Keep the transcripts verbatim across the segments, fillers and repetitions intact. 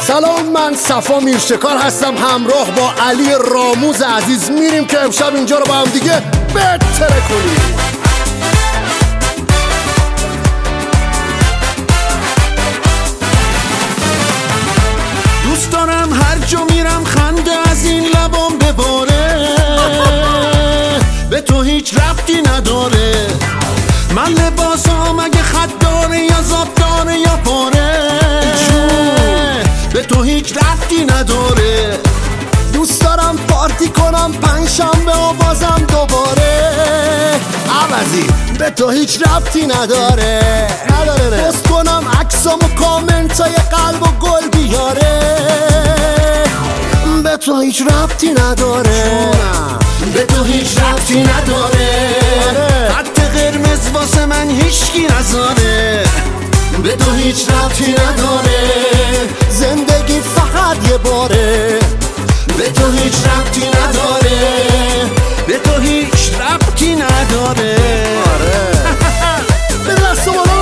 سلام، من صفا میرشکار هستم، همراه با علی راموز عزیز میریم که امشب اینجا رو با هم دیگه بهتره کنیم. دوست دارم هر جا میرم خنده از این لبام بباره، به تو هیچ ربطی نداره من لباسام اگه خط داره یا زاب داره یا پاره، به تو هیچ ربطی نداره. دوست دارم پارتی کنم پنجشنبه و بازم دوباره، عوضی به تو هیچ ربطی نداره نداره نه پست کنم عکسام و کامنتای قلب و گل بیاره، به تو هیچ ربطی نداره به تو هیچ ربطی نداره. خط قرمز واسه من هیچکی نذاره، به تو هیچ ربطی نداره. زندگی فقط یه باره، به تو هیچ ربطی نداره، به تو هیچ ربطی نداره. آره به دست بالا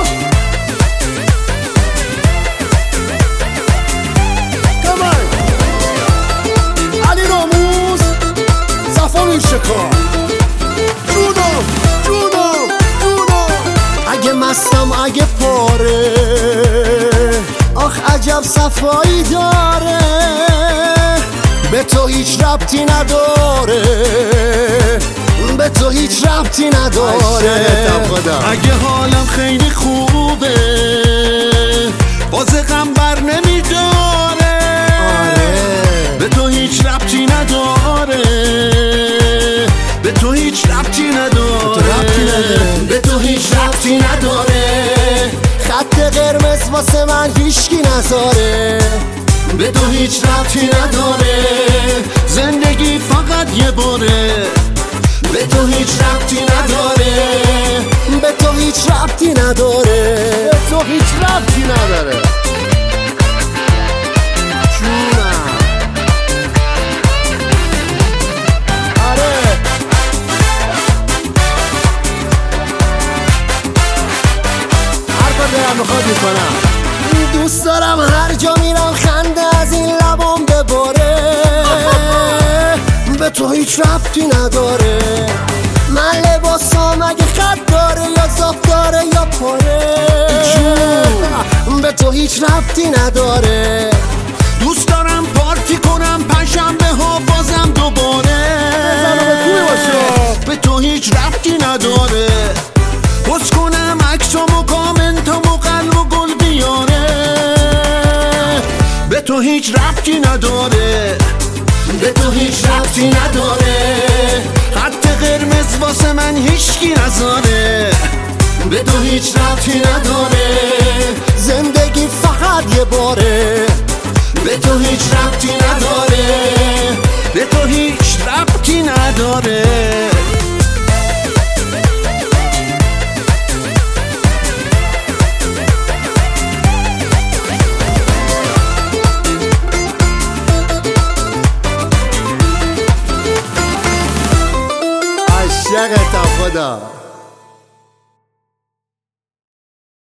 کمان علی راموز صفا میرشکار. جونو جونو جونو اگه مستم اگه پاره، آخ عجب صفایی داره، به تو هیچ ربطی نداره، به تو هیچ ربطی نداره. اگه حالم خیلی خوبه باز غم بر نمیداره، به تو هیچ ربطی نداره، به تو هیچ ربطی نداره، به تو هیچ ربطی نداره. خط قرمز واسه من هیچکی نذاره، به تو هیچ ربطی نداره. زندگی فقط یه باره، به تو هیچ ربطی نداره، به تو هیچ ربطی نداره، به تو هیچ ربطی نداره. جونم آره هر کار دارم میخواد میکنم. دوست دارم هر جا میرم خنده از این لبام بباره، به تو هیچ ربطی نداره من لباسام اگه خط داره یا زاب داره یا پاره، به تو هیچ ربطی نداره. دوست دارم پارتی کنم پنجشنبه ها بازم دوباره، به تو هیچ ربطی نداره. پست کنم عکسام و کامنتام و قلب و گل بیاره، به تو هیچ ربطی نداره، به تو هیچ ربطی نداره. خط قرمز واسه من هیچکی نذاره، به تو هیچ ربطی نداره. زندگی فقط یه باره، به تو هیچ ربطی نداره، به تو هیچ ربطی نداره. عشقت خدا.